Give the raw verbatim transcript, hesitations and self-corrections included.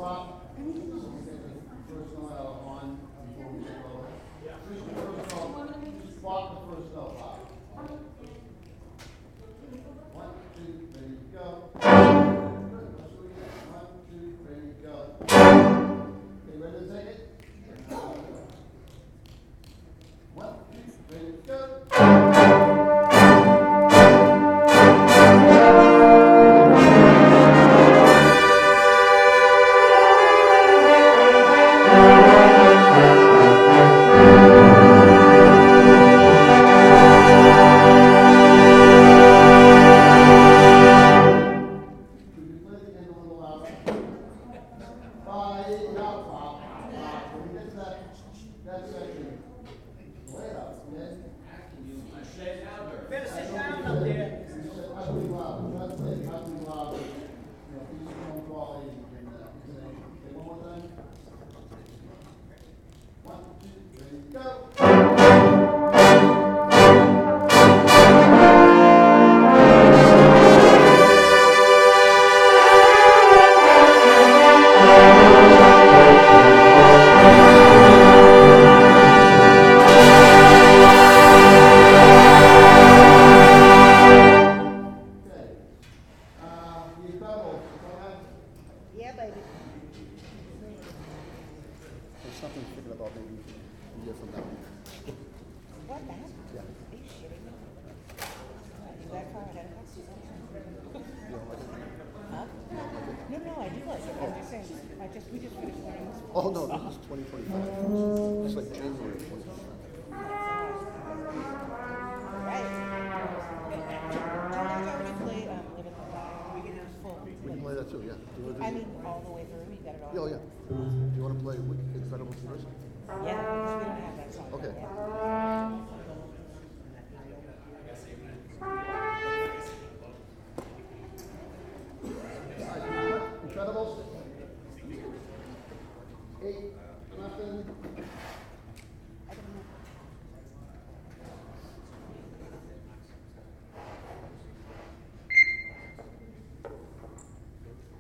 swap. Get the first note on before we take over. Just the first note. Just swap the first note out. One, two, ready, go. Good. Let's do it again. One, two, ready, go. Okay, ready to take it? One, two, ready, go. Oh, no, this is twenty twenty-five. It's like January of twenty twenty-five. We can play that too, yeah. Do you wanna do I mean, all the way through, you got it all? Yeah, oh, yeah. Do you want to play with Incredibles first? Yeah, because we don't have that song. Okay. yet.